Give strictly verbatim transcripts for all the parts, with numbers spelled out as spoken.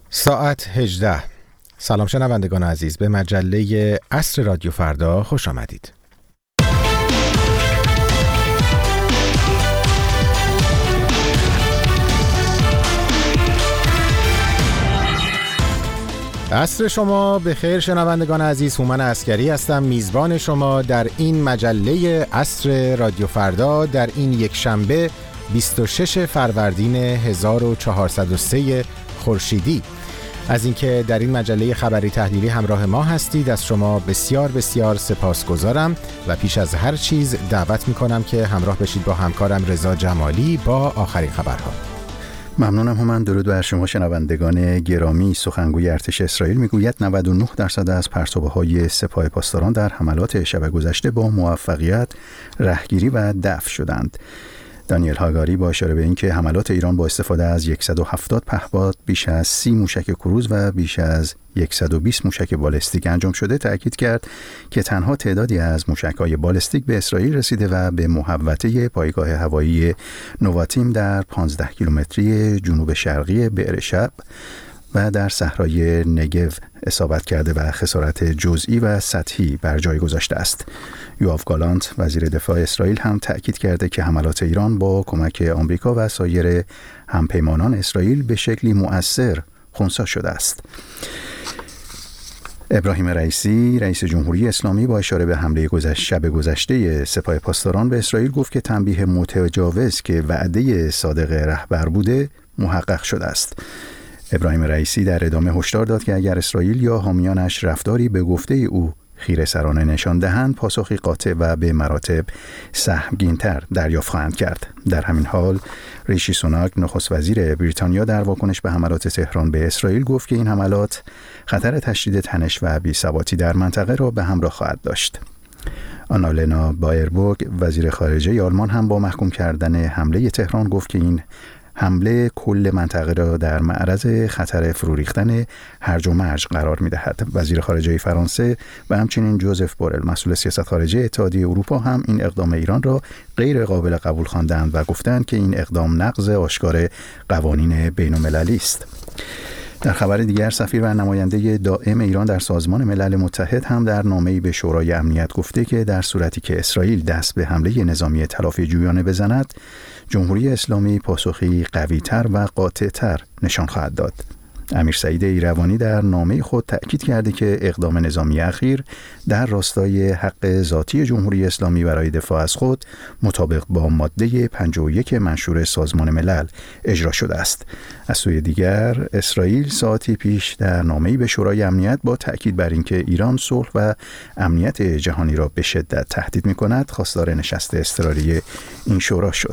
ساعت هجده. سلام شنوندگان عزیز، به مجله عصر رادیو فردا خوش آمدید. عصر شما به خیر شنوندگان عزیز. هومن عسکری هستم، میزبان شما در این مجله عصر رادیو فردا در این یک شنبه بیست و شش فروردین هزار و چهارصد و سه خورشیدی. از اینکه در این مجله خبری تحلیلی همراه ما هستید از شما بسیار بسیار سپاسگزارم و پیش از هر چیز دعوت میکنم که همراه بشید با همکارم رضا جمالی با آخرین خبرها. ممنونم هومن. درود بر شما شنوندگان گرامی. سخنگوی ارتش اسرائیل میگوید نود و نه درصد از پرتابه‌های سپاه پاسداران در حملات شب گذشته با موفقیت رهگیری و دفع شدند. دانیل هاگاری با اشاره به اینکه حملات ایران با استفاده از صد و هفتاد پهپاد، بیش از سی موشک کروز و بیش از صد و بیست موشک بالستیک انجام شده تأکید کرد که تنها تعدادی از موشک‌های بالستیک به اسرائیل رسیده و به محوطه پایگاه هوایی نواتیم در پانزده کیلومتری جنوب شرقی بئر شب و در صحرای نگو اصابت کرده و خسارت جزئی و سطحی بر جای گذاشته است. یوآف گالانت وزیر دفاع اسرائیل هم تأکید کرده که حملات ایران با کمک آمریکا و سایر همپیمانان اسرائیل به شکلی مؤثر خنثی شده است. ابراهیم رئیسی رئیس جمهوری اسلامی با اشاره به حمله گذشته شب گذشته سپاه پاسداران به اسرائیل گفت که تنبیه متجاوز که وعده صادق رهبر بوده محقق شده است. ابراهیم رئیسی در ادامه هشدار داد که اگر اسرائیل یا حامیانش رفتاری به گفته او خیره سرانه نشان دهند، پاسخی قاطع و به مراتب سهمگین‌تر دریافت خواهند کرد. در همین حال ریشی سوناک نخست وزیر بریتانیا در واکنش به حملات تهران به اسرائیل گفت که این حملات خطر تشدید تنش و بی‌ثباتی در منطقه را به همراه خواهد داشت. آنالنا بایربورگ وزیر خارجه آلمان هم با محکوم کردن حمله تهران گفت که این حمله کل منطقه را در معرض خطر فرو ریختن هرج و مرج قرار می‌دهد. وزیر خارجه فرانسه و همچنین جوزف بورل مسئول سیاست خارجه اتحادیه اروپا هم این اقدام ایران را غیر قابل قبول خواندند و گفتند که این اقدام نقض آشکار قوانین بین‌المللی است. در خبر دیگر سفیر و نماینده دائم ایران در سازمان ملل متحد هم در نامه‌ای به شورای امنیت گفته که در صورتی که اسرائیل دست به حمله نظامی تلافی جویانه بزند، جمهوری اسلامی پاسخی قوی‌تر و قاطع‌تر نشان خواهد داد. امیر سعید ایروانی در نامه خود تأکید کرده که اقدام نظامی اخیر در راستای حق ذاتی جمهوری اسلامی برای دفاع از خود مطابق با ماده پنجاه و یک منشور سازمان ملل اجرا شده است. از سوی دیگر اسرائیل ساعتی پیش در نامه‌ای به شورای امنیت با تأکید بر اینکه ایران صلح و امنیت جهانی را به شدت تهدید می‌کند خواستار نشست اضطراری این شورا شد.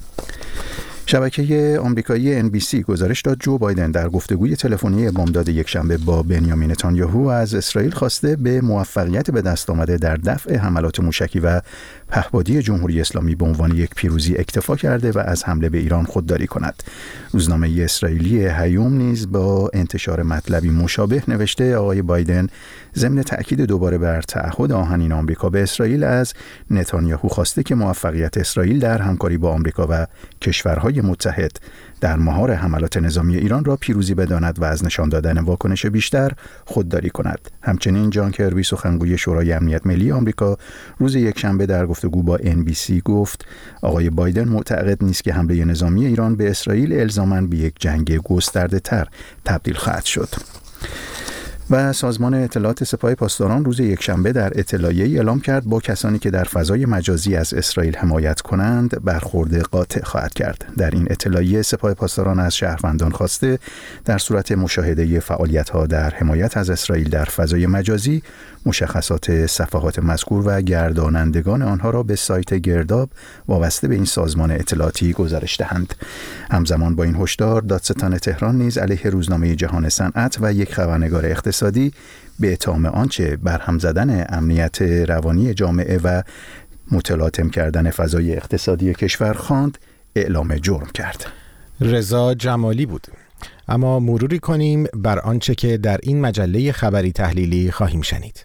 شبکه آمریکایی ان بی سی گزارش داد جو بایدن در گفتگوی تلفنی بامداد یکشنبه با بنیامین نتانیاهو از اسرائیل خواسته به موفقیت به دست آمده در دفع حملات موشکی و پهپادی جمهوری اسلامی به عنوان یک پیروزی اکتفا کرده و از حمله به ایران خودداری کند. روزنامه اسرائیلی هیوم نیز با انتشار مطلبی مشابه نوشته آقای بایدن ضمن تأکید دوباره بر تعهد آهنین آمریکا به اسرائیل از نتانیاهو خواسته که موفقیت اسرائیل در همکاری با آمریکا و کشورهای متحد در مهار حملات نظامی ایران را پیروزی بداند و از نشان دادن واکنش بیشتر خودداری کند. همچنین جان کربی سخنگوی شورای امنیت ملی آمریکا روز یکشنبه در گفتگو با ان بی سی گفت آقای بایدن معتقد نیست که حمله نظامی ایران به اسرائیل الزاماً به یک جنگ گسترده‌تر تبدیل خواهد شد. و سازمان اطلاعات سپاه پاسداران روز یکشنبه در اطلاعیه‌ای اعلام کرد با کسانی که در فضای مجازی از اسرائیل حمایت کنند برخورد قاطع خواهد کرد. در این اطلاعیه سپاه پاسداران از شهروندان خواسته در صورت مشاهده فعالیت‌ها در حمایت از اسرائیل در فضای مجازی مشخصات صفحات مذکور و گردانندگان آنها را به سایت گرداب وابسته به این سازمان اطلاعاتی گزارش دهند. همزمان با این هشدار دادستان تهران نیز علیه روزنامه جهان صنعت و یک خبرنگار اقتصادی به اتهام آنچه برهم زدن امنیت روانی جامعه و متلاطم کردن فضای اقتصادی کشور خواند اعلام جرم کرد. رضا جمالی بود. اما مروری کنیم بر آنچه که در این مجله خبری تحلیلی خواهیم شنید.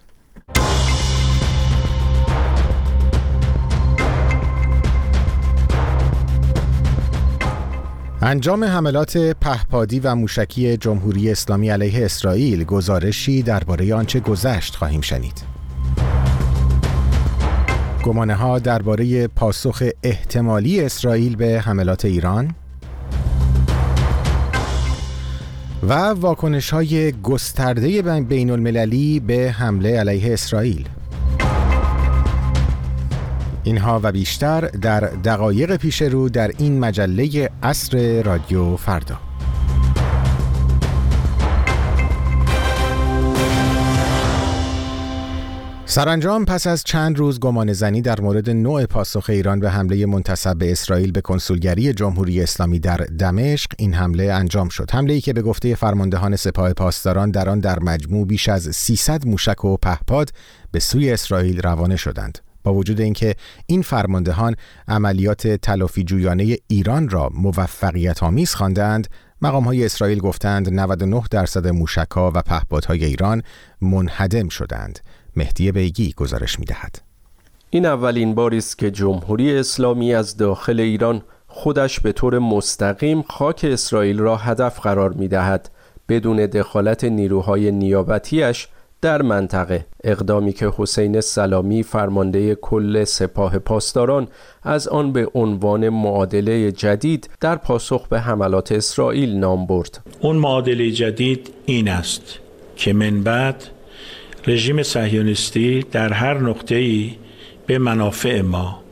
انجام حملات پهپادی و موشکی جمهوری اسلامی علیه اسرائیل، گزارشی درباره آنچه گذشت خواهیم شنید. گمانه‌ها درباره پاسخ احتمالی اسرائیل به حملات ایران و واکنش‌های گسترده بین المللی به حمله علیه اسرائیل. اینها و بیشتر در دقایق پیش رو در این مجله عصر رادیو فردا. سرانجام پس از چند روز گمانه‌زنی در مورد نوع پاسخ ایران به حمله منتسب به اسرائیل به کنسولگری جمهوری اسلامی در دمشق، این حمله انجام شد. حمله‌ای که به گفته فرماندهان سپاه پاسداران در آن در مجموع بیش از سیصد موشک و پهپاد به سوی اسرائیل روانه شدند. با وجود اینکه این فرماندهان عملیات تلافی جویانه ایران را موفقیت آمیز خواندند، مقام‌های اسرائیل گفتند نود و نه درصد موشک‌ها و پهپادهای ایران منهدم شدند. مهدی بیگی گزارش می‌دهد. این اولین باری است که جمهوری اسلامی از داخل ایران خودش به طور مستقیم خاک اسرائیل را هدف قرار می‌دهد بدون دخالت نیروهای نیابتیش در منطقه، اقدامی که حسین سلامی فرمانده کل سپاه پاسداران از آن به عنوان معادله جدید در پاسخ به حملات اسرائیل نام برد. اون معادله جدید این است که من بعد رژیم صهیونیستی در هر نقطه‌ای به منافع ما،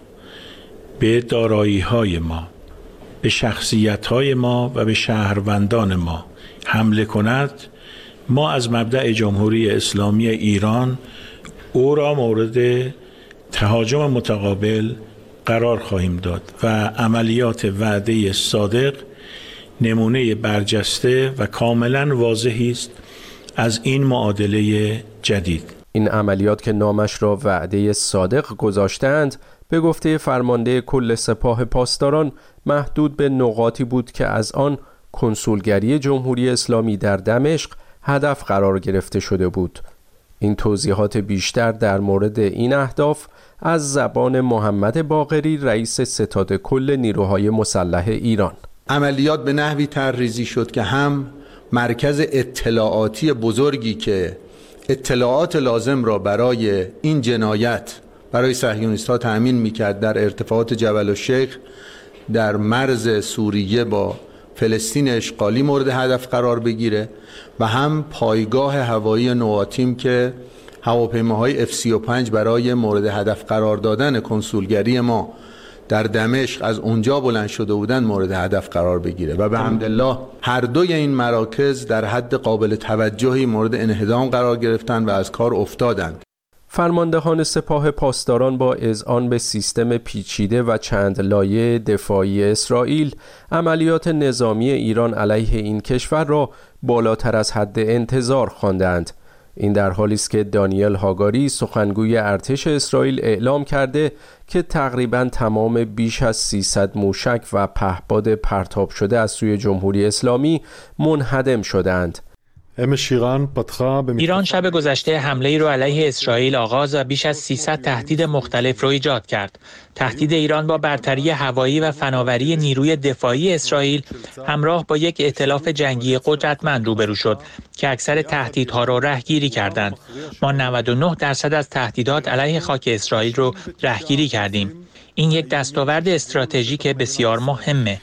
به دارایی‌های ما، به شخصیت‌های ما و به شهروندان ما حمله کند، ما از مبدأ جمهوری اسلامی ایران او را مورد تهاجم متقابل قرار خواهیم داد و عملیات وعده صادق نمونه برجسته و کاملا واضحی است از این معادله جدید. این عملیات که نامش را وعده صادق گذاشتند، به گفته فرمانده کل سپاه پاسداران محدود به نقاطی بود که از آن کنسولگری جمهوری اسلامی در دمشق هدف قرار گرفته شده بود. این توضیحات بیشتر در مورد این اهداف از زبان محمد باقری، رئیس ستاد کل نیروهای مسلح ایران. عملیات به نحوی طرح‌ریزی شد که هم مرکز اطلاعاتی بزرگی که اطلاعات لازم را برای این جنایت برای صهیونیست‌ها تأمین می‌کرد در ارتفاعات جبل الشیخ در مرز سوریه با فلسطین اشغالی مورد هدف قرار بگیره و هم پایگاه هوایی نوآتیم که هواپیماهای اف سی و پنج برای مورد هدف قرار دادن کنسولگری ما در دمشق از اونجا بلند شده بودن مورد هدف قرار بگیره و به حمدالله هر دوی این مراکز در حد قابل توجهی مورد انهدام قرار گرفتن و از کار افتادند. فرماندهان سپاه پاسداران با اذعان به سیستم پیچیده و چند لایه دفاعی اسرائیل، عملیات نظامی ایران علیه این کشور را بالاتر از حد انتظار خواندند. این در حالی است که دانیل هاگاری، سخنگوی ارتش اسرائیل، اعلام کرده که تقریباً تمام بیش از سیصد موشک و پهپاد پرتاب شده از سوی جمهوری اسلامی منهدم شدند. ایران شب گذشته حمله ای رو علیه اسرائیل آغاز و بیش از سیصد تهدید مختلف رو ایجاد کرد. تهدید ایران با برتری هوایی و فناوری نیروی دفاعی اسرائیل همراه با یک ائتلاف جنگی قدرتمند روبرو شد که اکثر تهدیدها را رهگیری کردند. ما نود و نه درصد از تهدیدات علیه خاک اسرائیل رو رهگیری کردیم. این یک دستاورد استراتژیک بسیار مهمه.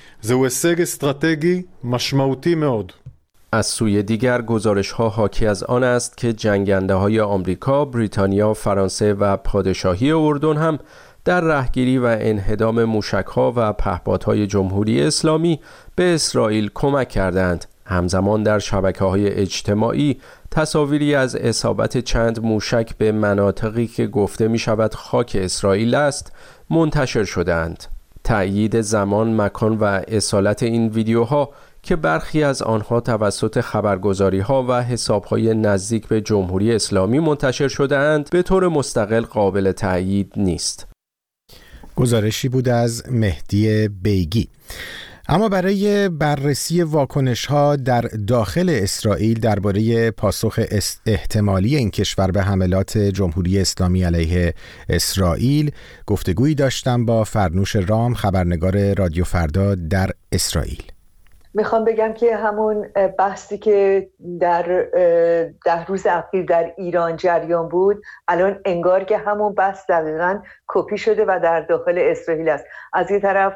از سوی دیگر گزارش‌ها حاکی از آن است که جنگنده‌های آمریکا، بریتانیا، فرانسه و پادشاهی اردن هم در رهگیری و انهدام موشک‌ها و پهپادهای جمهوری اسلامی به اسرائیل کمک کردند. همزمان در شبکه‌های اجتماعی تصاویری از اصابت چند موشک به مناطقی که گفته می‌شود خاک اسرائیل است منتشر شدند. تأیید زمان، مکان و اصالت این ویدیوها که برخی از آنها توسط خبرگزاری‌ها و حساب‌های نزدیک به جمهوری اسلامی منتشر شده‌اند، به طور مستقل قابل تأیید نیست. گزارشی بود از مهدی بیگی. اما برای بررسی واکنش‌ها در داخل اسرائیل درباره پاسخ احتمالی این کشور به حملات جمهوری اسلامی علیه اسرائیل گفتگویی داشتم با فرنوش رام، خبرنگار رادیو فردا در اسرائیل. میخوام بگم که همون بحثی که در ده روز اخیر در ایران جریان بود الان انگار که همون بحث دقیقاً کپی شده و در داخل اسرائیل است. از این طرف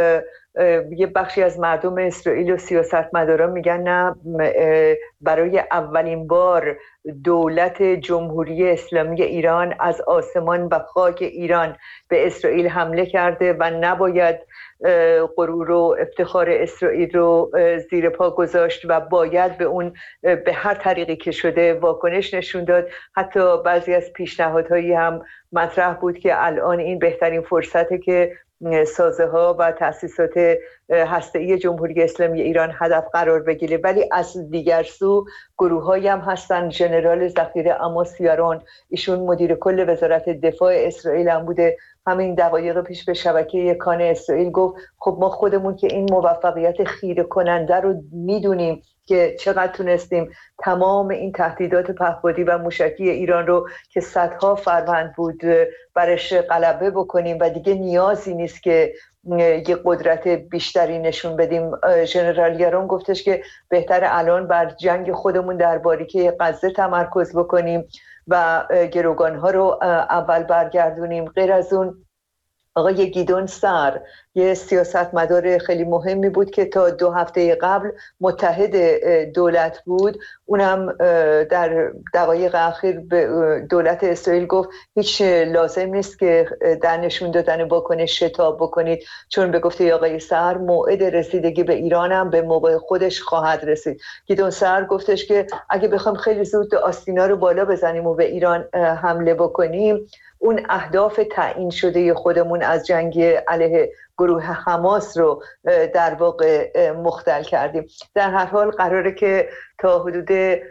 یه بخشی از مردم اسرائیل و سیاستمداران میگن نه، برای اولین بار دولت جمهوری اسلامی ایران از آسمان و خاک ایران به اسرائیل حمله کرده و نباید غرور و افتخار اسرائیل رو زیر پا گذاشت و باید به اون به هر طریقی که شده واکنش نشون داد. حتی بعضی از پیشنهادهایی هم مطرح بود که الان این بهترین فرصته که سازه ها و تأسیسات هسته‌ای جمهوری اسلامی ایران هدف قرار بگیره، ولی از دیگر سو گروه هایی هم هستن. ژنرال ذخیره عماس یارون، ایشون مدیر کل وزارت دفاع اسرائیل هم بوده، همین دقایق پیش به شبکه کان اسرائیل گفت خب ما خودمون که این موفقیت خیره کننده رو میدونیم که چقدر تونستیم تمام این تهدیدات پهپادی و موشکی ایران رو که صدها فروند بود برش غلبه بکنیم و دیگه نیازی نیست که یه قدرت بیشتری نشون بدیم. ژنرال یارون گفتش که بهتر الان بر جنگ خودمون در باریکه غزه تمرکز بکنیم و گروگانها رو اول برگردونیم. غیر از اون آقای گیدون سار یه سیاستمدار خیلی مهمی بود که تا دو هفته قبل متحد دولت بود، اونم در دقایق اخیر به دولت اسرائیل گفت هیچ لازم نیست که در نشون دادن واکنش شتاب بکنید، چون به گفته آقای سار موعد رسیدگی به ایران هم به موقع خودش خواهد رسید. گیدون سار گفتش که اگه بخوام خیلی زود آستینا رو بالا بزنیم و به ایران حمله بکنیم، اون اهداف تعیین شده خودمون از جنگ علیه گروه حماس رو در واقع مختل کردیم. در هر حال قراره که تا حدود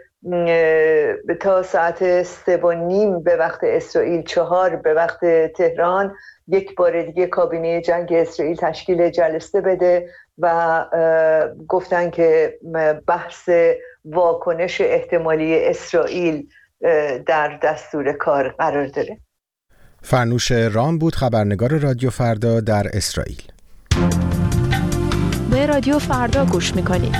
تا ساعت سه و نیم به وقت اسرائیل، چهار به وقت تهران، یک بار دیگه کابینه جنگ اسرائیل تشکیل جلسه بده و گفتن که بحث واکنش احتمالی اسرائیل در دستور کار قرار داره. فرنوش رام بود، خبرنگار رادیو فردا در اسرائیل. به رادیو فردا گوش میکنید.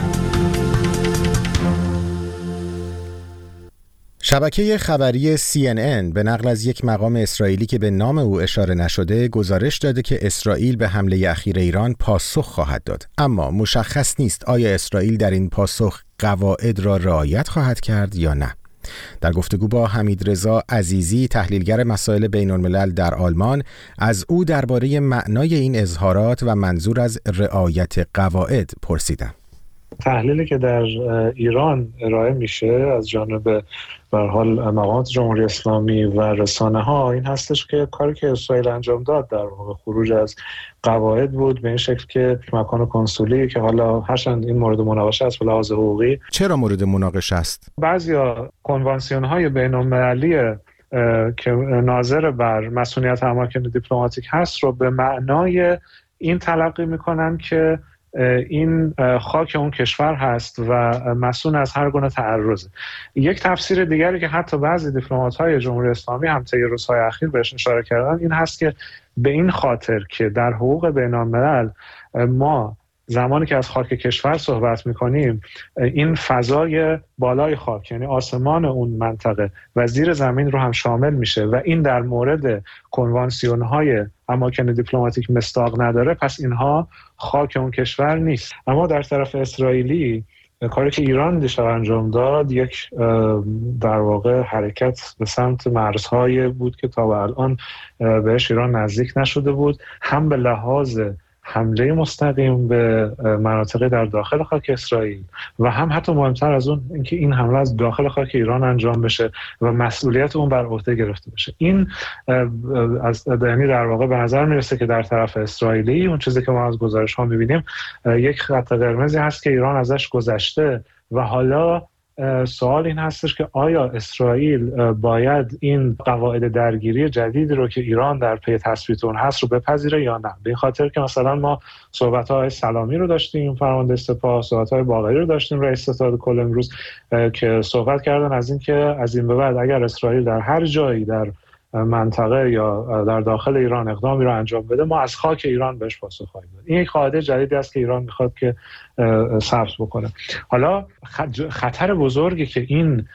شبکه خبری سی ان ان به نقل از یک مقام اسرائیلی که به نام او اشاره نشده گزارش داده که اسرائیل به حمله اخیر ایران پاسخ خواهد داد، اما مشخص نیست آیا اسرائیل در این پاسخ قواعد را رعایت خواهد کرد یا نه. در گفتگو با حمیدرضا عزیزی، تحلیلگر مسائل بین الملل در آلمان، از او درباره معنای این اظهارات و منظور از رعایت قواعد پرسیدم. تحلیلی که در ایران ارائه میشه از جانب به هر حال مقامات جمهوری اسلامی و رسانه‌ها این هستش که کاری که اسرائیل انجام داد در واقع خروج از قواعد بود، به این شکل که مکان کنسولی که حالا هرچند این مورد مناقشه است به لحاظ حقوقی. چرا مورد مناقشه است؟ بعضیا کنوانسیون‌های بین‌المللی که ناظر بر مسئولیت اماکن دیپلماتیک هست رو به معنای این تلقی میکنن که این خاک اون کشور هست و مسئول از هر گونه تعرض. یک تفسیر دیگری که حتی بعضی دیپلمات‌های جمهوری اسلامی هم طی روزهای اخیر بهش اشاره کردن این هست که به این خاطر که در حقوق بین‌الملل ما زمانی که از خاک کشور صحبت می‌کنیم، این فضای بالای خاک یعنی آسمان اون منطقه و زیر زمین رو هم شامل میشه و این در مورد کنوانسیون‌های اماکن دیپلماتیک مصداق نداره، پس اینها خاک اون کشور نیست. اما در طرف اسرائیلی کاری که ایران دیشب انجام داد یک در واقع حرکت به سمت مرزهای بود که تا به الان بهش ایران نزدیک نشده بود، هم به لحاظ حمله مستقیم به مناطق در داخل خاک اسرائیل و هم حتی مهمتر از اون اینکه این حمله از داخل خاک ایران انجام بشه و مسئولیت اون بر عهده گرفته بشه. این از یعنی در واقع به نظر میرسه که در طرف اسرائیلی اون چیزی که ما از گزارش ها میبینیم یک خط قرمزی هست که ایران ازش گذشته و حالا سوال این هستش که آیا اسرائیل باید این قواعد درگیری جدیدی رو که ایران در پی تثبیت اون هست رو بپذیره یا نه؟ به این خاطر که مثلا ما صحبت‌های سلامی رو داشتیم، فرمانده سپاه، صحبت‌های باقری رو داشتیم، رئیس ستاد کل امروز که صحبت کردن از این که از این به بعد اگر اسرائیل در هر جایی در منطقه یا در داخل ایران اقدامی را انجام بده، ما از خاک ایران بهش پاسخ خواهیم داد. این یک قاعده جدیدی است که ایران میخواد که ثبت بکنه. حالا خطر بزرگی که این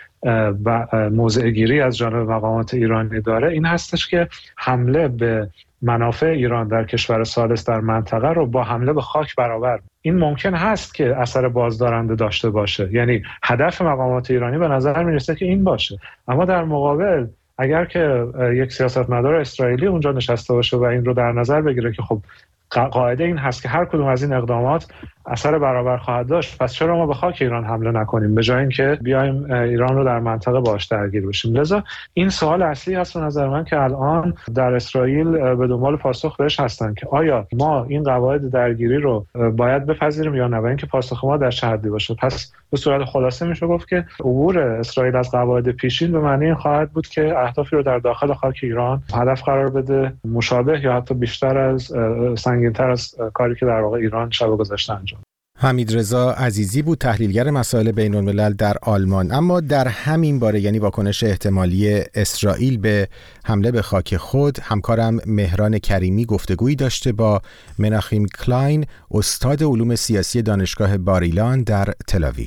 موضع گیری از جانب مقامات ایرانی داره این هستش که حمله به منافع ایران در کشور ثالث در منطقه رو با حمله به خاک برابر. این ممکن هست که اثر بازدارنده داشته باشه، یعنی هدف مقامات ایرانی به نظر میرسه که این باشه، اما در مقابل اگر که یک سیاستمدار اسرائیلی اونجا نشسته باشه و این رو در نظر بگیره که خب قاعده این هست که هر کدوم از این اقدامات اثر برابر خواهد داشت، پس چرا ما به خاک ایران حمله نکنیم به جای اینکه بیایم ایران رو در منطقه باش درگیر بشیم؟ لذا این سوال اصلی هست به نظر من که الان در اسرائیل به دنبال پاسخ بهش هستن که آیا ما این قواعد درگیری رو باید بپذیریم یا نه، و اینکه پاسخ ما در چه حدی باشه. پس به صورت خلاصه میشه گفت که عبور اسرائیل از قواعد پیشین به معنی این خواهد بود که اهدافی رو در داخل خاک ایران هدف قرار بده مشابه یا حتی بیشتر از سنگین‌تر از کاری که در واقع ایران شب گذشته انجام. حمیدرضا عزیزی بود، تحلیلگر مسائل بین الملل در آلمان. اما در همین باره، یعنی واکنش احتمالی اسرائیل به حمله به خاک خود، همکارم مهران کریمی گفتگویی داشته با مناخیم کلاین، استاد علوم سیاسی دانشگاه باریلان در تل آویو.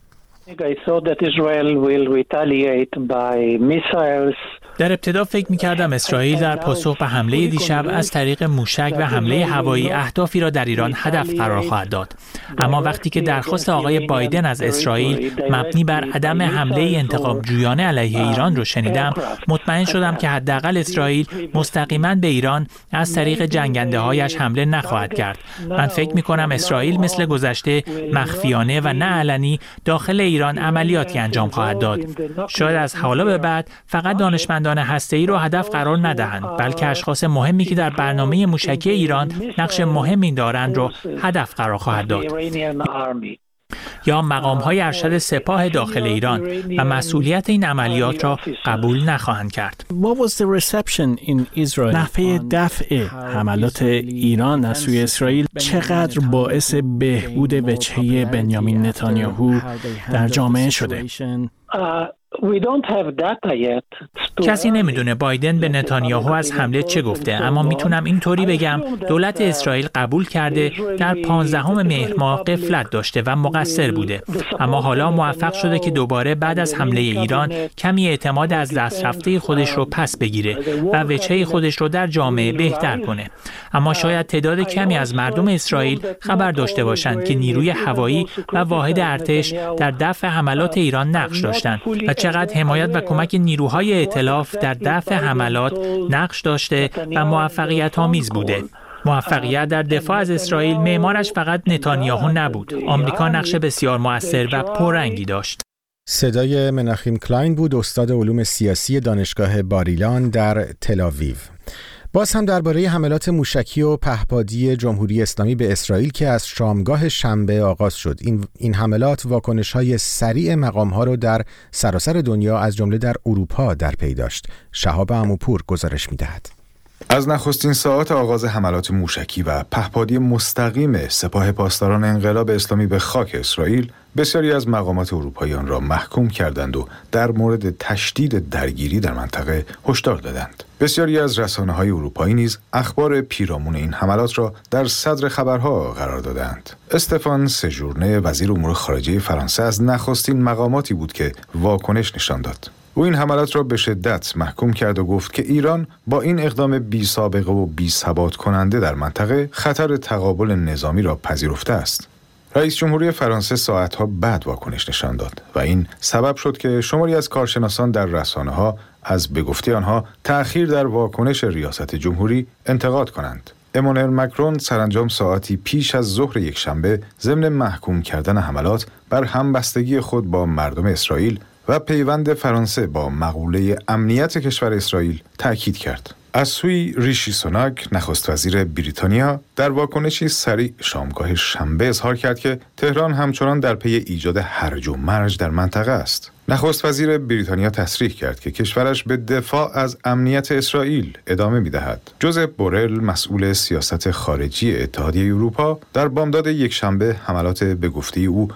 I thought that Israel will retaliate by missiles. در ابتدا فکر می‌کردم اسرائیل در پاسخ به حمله دیشب از طریق موشک و حمله هوایی اهدافی را در ایران هدف قرار خواهد داد. اما وقتی که درخواست آقای بایدن از اسرائیل مبنی بر عدم حمله انتقام جویانه علیه ایران رو شنیدم، مطمئن شدم که حداقل اسرائیل مستقیما به ایران از طریق جنگنده‌هایش حمله نخواهد کرد. من فکر می‌کنم اسرائیل مثل گذشته مخفیانه و نه علنی داخل ایران عملیاتی انجام خواهد داد. شاید از حالا به بعد فقط دانشمند هسته‌ای رو هدف قرار ندهند، بلکه اشخاص مهمی که در برنامه موشکی ایران نقش مهمی دارند رو هدف قرار خواهد داد. یا مقام‌های ارشد سپاه داخل ایران و مسئولیت این عملیات را قبول نخواهند کرد. نحوه دفع حملات ایران از سوی اسرائیل چقدر باعث بهبود وجهه بنیامین نتانیاهو در جامعه شده؟ کسی نمیدونه بایدن به نتانیاهو از حمله چه گفته، اما میتونم اینطوری بگم دولت اسرائیل قبول کرده در پانزدهم مهر ماه غفلت داشته و مقصر بوده، اما حالا موفق شده که دوباره بعد از حمله ایران کمی اعتماد از دست رفته خودش رو پس بگیره و وجهه خودش رو در جامعه بهتر کنه. اما شاید تعداد کمی از مردم اسرائیل خبر داشته باشند که نیروی هوایی و واحد ارتش در دفع حملات ایران نقش داشتند و چقدر حمایت و کمک نیروهای ائتلاف در دفع حملات نقش داشته و موفقیت آمیز بوده. موفقیت در دفاع از اسرائیل معمارش فقط نتانیاهو نبود. آمریکا نقش بسیار مؤثر و پررنگی داشت. صدای مناخیم کلاین بود، استاد علوم سیاسی دانشگاه باریلان در تل آویو. باز هم درباره حملات موشکی و پهپادی جمهوری اسلامی به اسرائیل که از شامگاه شنبه آغاز شد. این این حملات واکنش‌های سریع مقام‌ها رو در سراسر دنیا از جمله در اروپا در پی داشت. شهاب عموپور گزارش می‌دهد. از نخستین ساعات آغاز حملات موشکی و پهپادی مستقیم سپاه پاسداران انقلاب اسلامی به خاک اسرائیل، بسیاری از مقامات اروپایی آن را محکوم کردند و در مورد تشدید درگیری در منطقه هشدار دادند. بسیاری از رسانه‌های اروپایی نیز اخبار پیرامون این حملات را در صدر خبرها قرار دادند. استفان سژورنه، وزیر امور خارجه فرانسه، از نخستین مقاماتی بود که واکنش نشان داد. او این حملات را به شدت محکوم کرد و گفت که ایران با این اقدام بی سابقه و بی ثبات کننده در منطقه خطر تقابل نظامی را پذیرفته است. رئیس جمهوری فرانسه ساعتها بعد واکنش نشان داد و این سبب شد که شماری از کارشناسان در رسانه‌ها از به گفته آنها تأخیر در واکنش ریاست جمهوری انتقاد کنند. امانوئل مکرون سرانجام ساعتی پیش از ظهر یکشنبه ضمن محکوم کردن حملات بر همبستگی خود با مردم اسرائیل و پیوند فرانسه با مقوله امنیت کشور اسرائیل تأکید کرد. از سوی ریشی سوناک، نخست وزیر بریتانیا، در واکنشی سریع شامگاه شنبه اظهار کرد که تهران همچنان در پی ایجاد هرج و مرج در منطقه است. نخست وزیر بریتانیا تصریح کرد که کشورش به دفاع از امنیت اسرائیل ادامه می‌دهد. جوزپ بورل، مسئول سیاست خارجی اتحادیه اروپا، در بامداد یکشنبه حملات به گفته او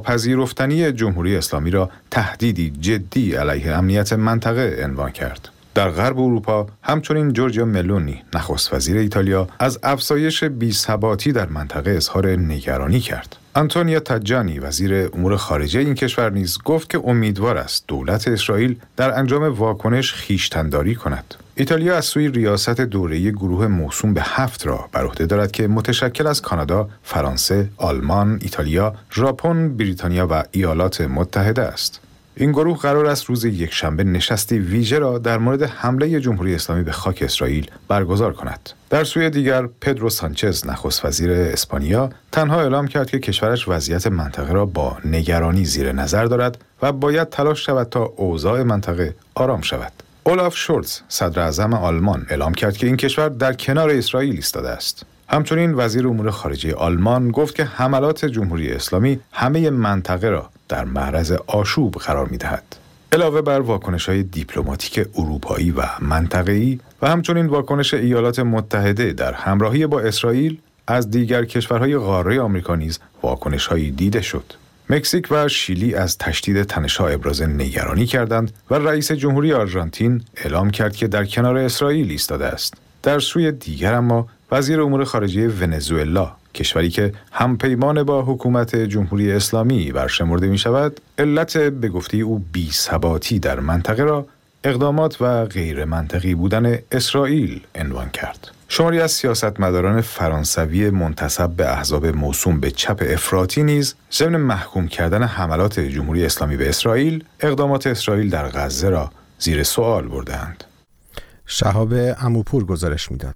ناپذیرفتنی جمهوری اسلامی را تهدیدی جدی علیه امنیت منطقه عنوان کرد. در غرب اروپا همچنین جورجیا ملونی نخست وزیر ایتالیا از افزایش بی‌ثباتی در منطقه اظهار نگرانی کرد. آنتونیو تاجانی وزیر امور خارجه این کشور نیز گفت که امیدوار است دولت اسرائیل در انجام واکنش خویشتن‌داری کند. ایتالیا از سوی ریاست دوره‌ای گروه موسوم به هفت را بر عهده دارد که متشکل از کانادا، فرانسه، آلمان، ایتالیا، ژاپن، بریتانیا و ایالات متحده است. این گروه قرار است روز یکشنبه نشستی ویژه را در مورد حمله جمهوری اسلامی به خاک اسرائیل برگزار کند. در سوی دیگر پدرو سانچز نخست وزیر اسپانیا تنها اعلام کرد که کشورش وضعیت منطقه را با نگرانی زیر نظر دارد و باید تلاش شود تا اوضاع منطقه آرام شود. اولاف شولز صدر اعظم آلمان اعلام کرد که این کشور در کنار اسرائیل ایستاده است. همچنین وزیر امور خارجه آلمان گفت که حملات جمهوری اسلامی همه منطقه را در معرض آشوب قرار می‌دهد. علاوه بر واکنش‌های دیپلماتیک اروپایی و منطقه‌ای و همچنین واکنش ایالات متحده در همراهی با اسرائیل، از دیگر کشورهای قاره آمریکا نیز واکنش‌هایی دیده شد. مکزیک و شیلی از تشدید تنش‌ها ابراز نگرانی کردند و رئیس جمهوری آرژانتین اعلام کرد که در کنار اسرائیل ایستاده است. در سوی دیگر اما وزیر امور خارجه ونزوئلا، کشوری که همپیمان با حکومت جمهوری اسلامی برشمرده می شود، علت به گفته او بی‌ثباتی در منطقه را اقدامات و غیر منطقی بودن اسرائیل عنوان کرد. شماری از سیاستمداران فرانسوی منتسب به احزاب موسوم به چپ افراطی نیز ضمن محکوم کردن حملات جمهوری اسلامی به اسرائیل، اقدامات اسرائیل در غزه را زیر سوال بردند. شهاب عموپور گزارش میداد.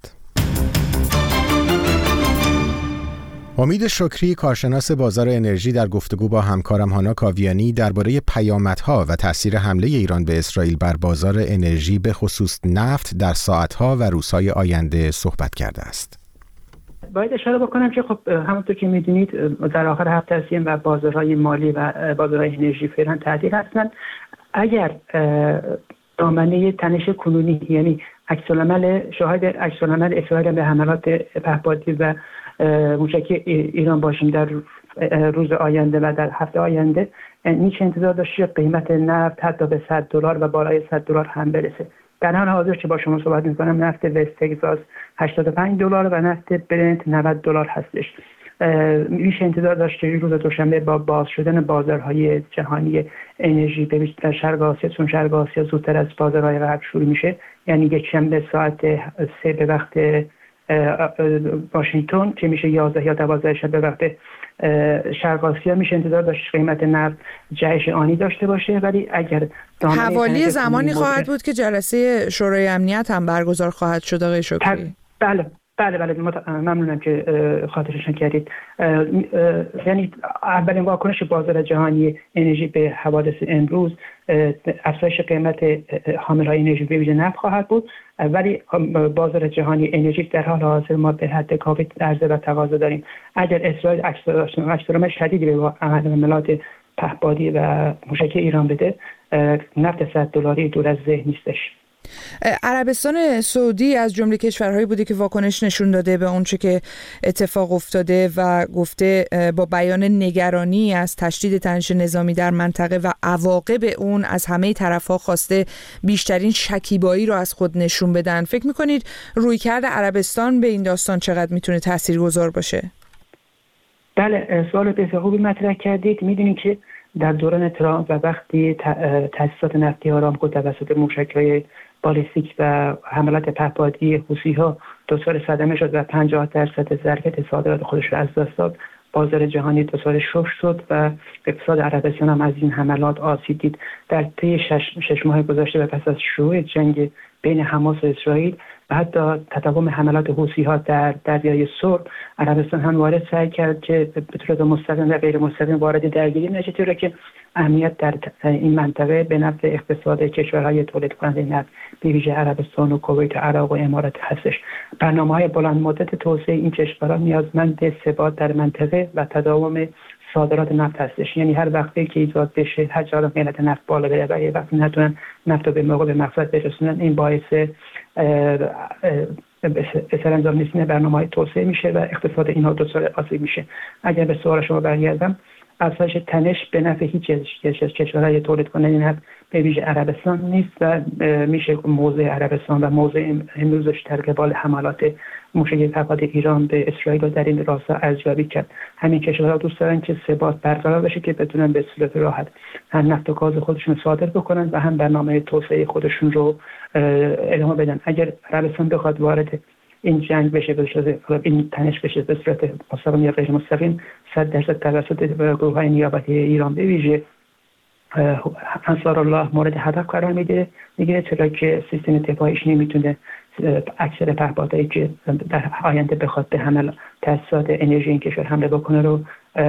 امید شکری، کارشناس بازار انرژی، در گفتگو با همکارم هانا کاویانی درباره پیامدها و تأثیر حمله ایران به اسرائیل بر بازار انرژی به خصوص نفت در ساعتها و روزهای آینده صحبت کرده است. باید اشاره بکنم که خب همونطور که میدونید در آخر هفته هستیم و بازارهای مالی و بازارهای انرژی فعلا تعطیل هستند. اگر دامنه تنش کنونی، یعنی عکس‌العمل شاهد عکس‌العمل اسرائیل به حملات پهپادی و موشکی ایران باشیم در روز آینده و در هفته آینده، میشه انتظار داشت که قیمت نفت حتی به صد دلار و بالای صد دلار هم برسه. در حال حاضر که با شما صحبت می‌کنم نفت وست تگزاس هشتاد و پنج دلار و نفت برنت نود دلار هستش. میشه انتظار داشت که روز دوشنبه با باز شدن بازارهای جهانی انرژی به در شرق آسیا، چون شرق آسیا زودتر از بازارهای غرب شروع میشه، یعنی یک شنبه ساعت سه به وقت واشنگتن که میشه یازده یا دوازده شب به وقت شرق آسیا، میشه انتظار داشت قیمت نفت جهش آنی داشته باشه. ولی اگر حوالی زمانی خواهد بود که جلسه شورای امنیت هم برگزار خواهد شد آقای شکری. بله بله بله ممنونم که خاطرشون کردید. یعنی اولین واکنش بازار جهانی انرژی به حوادث امروز افزایش قیمت حامل‌های انرژی به ویژه نفت خواهد بود، ولی بازار جهانی انرژی در حال حاضر ما به حد کافی عرضه و تقاضا داریم. اگر اسرائیل عکس‌العمل شدیدی به حملات پهپادی و موشکی ایران بده، نفت صد دلاری دور از ذهن نیستش. عربستان سعودی از جمله کشورهایی بوده که واکنش نشون داده به اونچه که اتفاق افتاده و گفته با بیان نگرانی از تشدید تنش نظامی در منطقه و عواقب اون از همه طرف‌ها خواسته بیشترین شکیبایی رو از خود نشون بدن. فکر می‌کنید رویکرد عربستان به این داستان چقدر میتونه تاثیرگذار باشه؟ بله، سوال بسیار خوبی مطرح کردید. می‌دونید که در دوران ترامپ و وقتی تأسیسات نفتی آرامکو توسط موشک‌های بالستیک و حملات پهپادی حوثی‌ها دچار صدمه شد و پنجاه درصد ظرفیت صادرات خودش را از دست داد، بازار جهانی دچار شوک شد و اقتصاد عربستان هم از این حملات آسیب دید. در طی شش, شش ماه گذشته و پس از شروع جنگ بین حماس و اسرائیل و حتی تداوم حملات حوثی‌ها در دریای سرخ، عربستان هم وارد سعی کرد که به طور مستقیم و غیر مستقیم وارد درگیری نشه، چرا که اهمیت در این منطقه به نفع اقتصاد کشورهای تولید کننده نفت به ویژه عربستان و کویت و عراق و امارات هستش. برنامه‌های بلند مدت توسعه این کشورها نیازمند ثبات در منطقه و تداوم صادرات نفت هستش. یعنی هر وقتی که ایجاد بشه حجم قیمت نفت بالا بره و یه وقتی نتونن نفت رو به موقع به مقصد برسونن، این باعث به سرانجام رسیدن برنامه‌های توسعه میشه و اقتصاد اینها دچار آسیب میشه. اگر به سوال شما برگردم، افزایش تنش به نفع هیچ کشورهای تولید کننده نفت به ویژه عربستان نیست و میشه موضع عربستان و موضع امروزش در قبال حملات موشکی پهپاد ایران به اسرائیل در این راستا ارزیابی کرد. همین کشورها دوست دارن که ثبات برقرار بشه که بتونن به صورت راحت هم نفت و گاز خودشون صادر بکنن و هم برنامه توسعه خودشون رو ادامه بدن. اگر عربستان بخواد وارد این جنگ بشه، به این تنش بشه به صورت مستقیم یا غیر مستقیم، صد درصد توسط گروه‌های نیابتی ایران به ویژه انصار الله مورد هدف قرار میده میگیره، چرا که سیستم دفاعیش نمیتونه اکثر پهپادهایی که در آینده بخواد به حمل تأسیسات انرژی این کشور حمله بکنه رو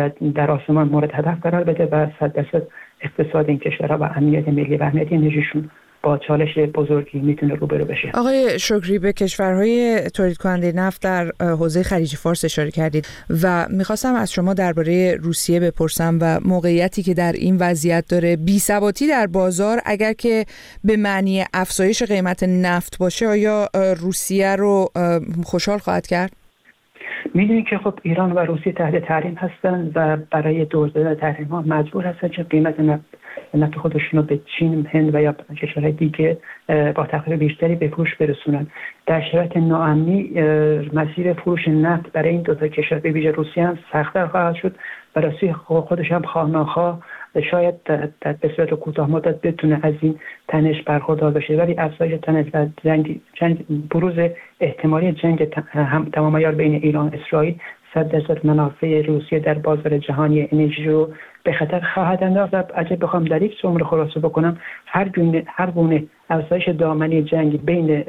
در آسمان مورد هدف قرار بده و صد درصد اقتصاد این کشورها و امنیت ملی و امنیت انرژیشون با چالش بزرگی میتونه روبرو بشه. آقای شکری، به کشورهای تولید کننده نفت در حوزه خلیج فارس اشاره کردید و میخواستم از شما درباره روسیه بپرسم و موقعیتی که در این وضعیت داره. بی‌ثباتی در بازار اگر که به معنی افزایش قیمت نفت باشه، آیا روسیه رو خوشحال خواهد کرد؟ میدونید که خب ایران و روسیه تحت تحریم هستن و برای دور دادن تحریم ها مجبور هستن که قیمت نفت نفت خودشون رو به چین، هند و یا کشورهای دیگه با تخفیف بیشتری به فروش برسونن. در شرایط ناامنی مسیر فروش نفت برای این دو تا کشور به ویژه روسیه هم سخت‌تر خواهد شد و روسیه خودش هم خواه ناخواه شاید در به صورت کوتاه مدت بتونه از این تنش برخوردار بشه، ولی افزایش تنش و جنگ جنگ بروز احتمالی جنگ هم تمام عیار بین ایران و اسرائیل صد درصد منافع روسیه در بازار جهانی انرژی رو به خطر خواهد انداخت. اگه بخوام در یک جمله خلاصه بکنم، هر گونه هر گونه افزایش دامنه جنگ بین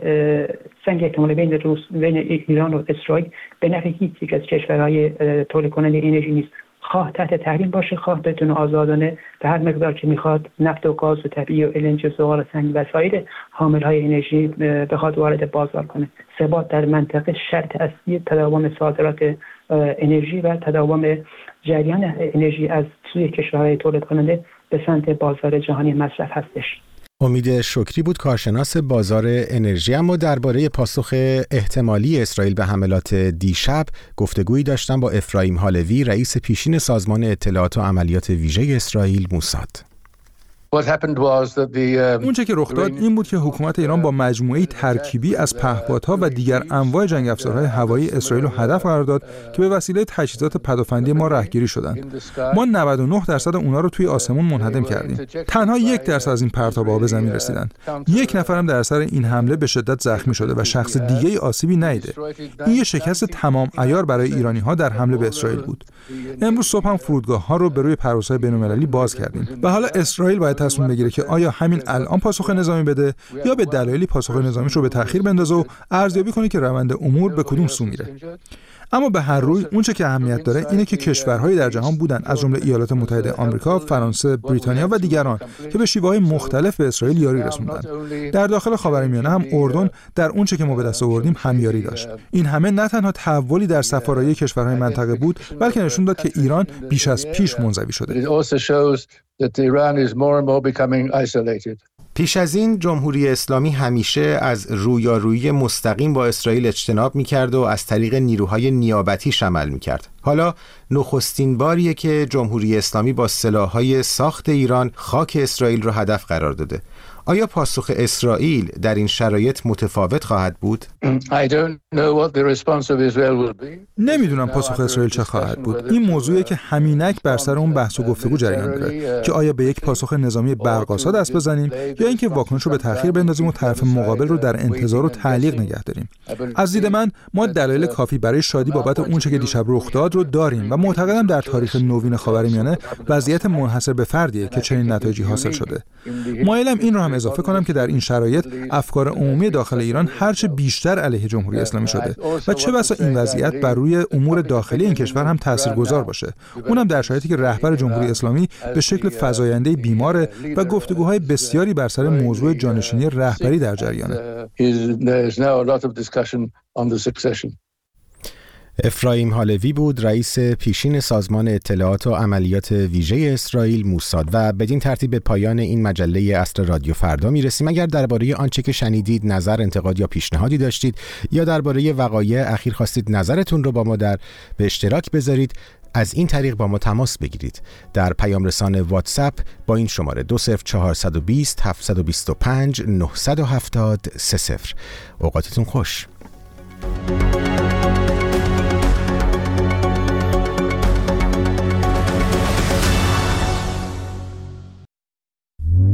جنگ احتمالی بین روس بین ایران و اسرائیل به نفع هیچ یک از کشورهای تولید کننده انرژی نیست، خواه تحت تحریم باشه خواه بتونه آزادانه به هر مقدار که میخواد نفت و گاز و طبیعی و النجی و زغال سنگ و سایر حاملهای انرژی بخواد وارد بازار کنه. ثبات در منطقه شرط اصلی تداوم صادرات انرژی و تداوم جریان انرژی از سوی کشورهای تولید کننده به سمت بازار جهانی مصرف هستش. امید شکری بود، کارشناس بازار انرژی. اما درباره پاسخ احتمالی اسرائیل به حملات دیشب گفتگویی داشتم با افرایم هالوی، رئیس پیشین سازمان اطلاعات و عملیات ویژه اسرائیل موساد. اونچه که رخ داد این بود که حکومت ایران با مجموعه‌ای ترکیبی از پهپادها و دیگر انواع جنگ افزارهای هوایی اسرائیل رو هدف قرار داد که به وسیله تجهیزات پدافندی ما رهگیری شدند. ما نود و نه درصد اونها رو توی آسمون منهدم کردیم. تنها یک درصد از این پرتاب‌ها به زمین رسیدند. یک نفرم در اثر این حمله به شدت زخمی شده و شخص دیگه‌ای آسیبی ندیده. این یه شکست تمام عیار برای ایرانی‌ها در حمله به اسرائیل بود. امروز صبح هم فرودگاه‌ها رو به روی پروازهای بین‌المللی باز کردیم. و حالا اسرائیل باید تصمیم بگیره که آیا همین الان پاسخ نظامی بده یا به دلایلی پاسخ نظامیش رو به تأخیر بندازه و ارزیابی کنه که روند امور به کدوم سو میره. اما به هر روی اونچه که اهمیت داره اینه که کشورهایی در جهان بودن از جمله ایالات متحده آمریکا، فرانسه، بریتانیا و دیگران که به شیوه‌های مختلف به اسرائیل یاری رسوندن. در داخل خاورمیانه هم اردن در اونچه که ما به دست آوردیم همیاری داشت. این همه نه تنها تحولی در سفارایی کشورهای منطقه بود، بلکه نشون داد که ایران بیش از پیش منزوی شده. پیش از این جمهوری اسلامی همیشه از رویارویی مستقیم با اسرائیل اجتناب می‌کرد و از طریق نیروهای نیابتیش عمل می‌کرد. حالا نخستین باریه که جمهوری اسلامی با سلاح‌های ساخت ایران خاک اسرائیل رو هدف قرار داده. آیا پاسخ اسرائیل در این شرایط متفاوت خواهد بود؟ نمیدونم پاسخ اسرائیل چه خواهد بود. این موضوعی که همینک بر سر اون بحث و گفتگو جریان داره که آیا به یک پاسخ نظامی برق‌آسا دست بزنیم یا اینکه واکنش رو به تأخیر بندازیم و طرف مقابل رو در انتظار و تعلیق نگه داریم. از دید من ما دلایل کافی برای شادی بابت اونچه که دیشب رخ داد رو داریم و معتقدم در تاریخ نوین خاورمیانه وضعیت منحصر به فردیه که چنین نتایجی حاصل شده. مایلم این رو هم اضافه کنم که در این شرایط افکار عمومی داخل ایران هرچه بیشتر علیه جمهوری اسلامی شده و چه بسا این وضعیت بر روی امور داخلی این کشور هم تاثیرگذار باشه، اونم در شرایطی که رهبر جمهوری اسلامی به شکل فزاینده بیماره و گفتگوهای بسیاری بر سر موضوع جانشینی رهبری در جریانه. افرایم هالوی بود، رئیس پیشین سازمان اطلاعات و عملیات ویژه اسرائیل موساد. و بدین ترتیب به پایان این مجله عصر رادیو فردا میرسیم. اگر درباره آنچه که شنیدید نظر، انتقاد یا پیشنهادی داشتید یا درباره وقایع اخیر خواستید نظرتون رو با ما در به اشتراک بذارید، از این طریق با ما تماس بگیرید. در پیام رسان واتساپ با این شماره دو صفر چهار دو صفر هفت دو پنج نه هفت صفر سه صفر. اوقاتتون خوش.